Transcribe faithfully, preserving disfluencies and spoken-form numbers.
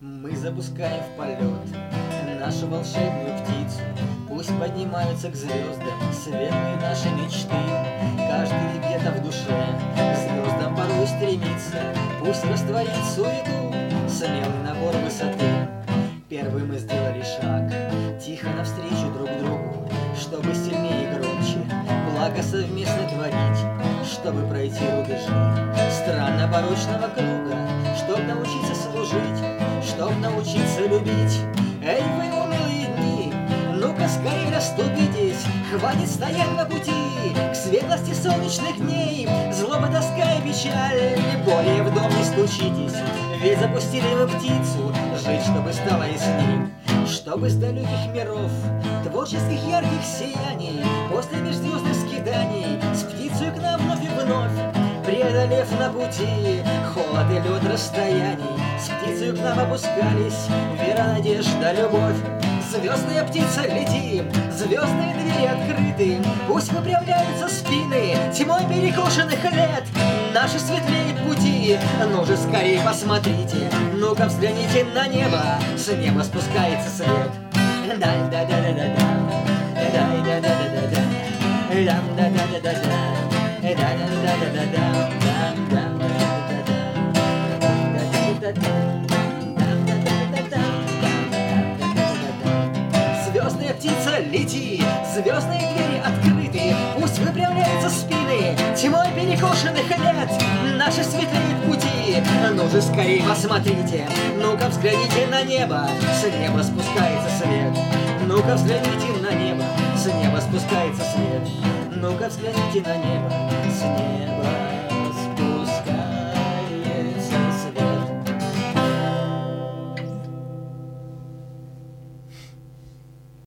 Мы запускаем в полет нашу волшебную птицу. Пусть поднимаются к звездам светлые наши мечты. Каждый где-то в душе к звездам порой стремится. Пусть растворит суету смелый набор высоты. Первый мы сделали шаг тихо навстречу друг другу, чтобы сильнее и громче благо совместно творить, чтобы пройти рубежи странно порочного круга, чтоб научиться служить, чтоб научиться любить. Эй, вы унылые дни, ну-ка скорее расступитесь, хватит стоять на пути к светлости солнечных дней. Злоба, тоска и печаль, более в дом не стучитесь, ведь запустили мы птицу жить, чтобы стало ясней. Чтобы с далеких миров, творческих ярких сияний, после межзвездных скитаний, с птицей к нам вновь и вновь, преодолев на пути холод и лед расстояний, с птицей к нам опускались вера, надежда, любовь. Звездная птица, лети, звездные двери открыты, пусть выпрямляются спины тьмой перекошенных лет. Наши светлеют пути, ну же скорее посмотрите, ну-ка взгляните на небо, с неба спускается свет. Звездная птица, лети, звездные двери открыты, пусть выпрямляются спины тьмой перекошенных лет. Наши светлеют пути, ну же скорее посмотрите, ну-ка взгляните на небо, с неба спускается свет. Ну-ка взгляните на небо, с неба спускается свет. Ну-ка взгляните на небо, с неба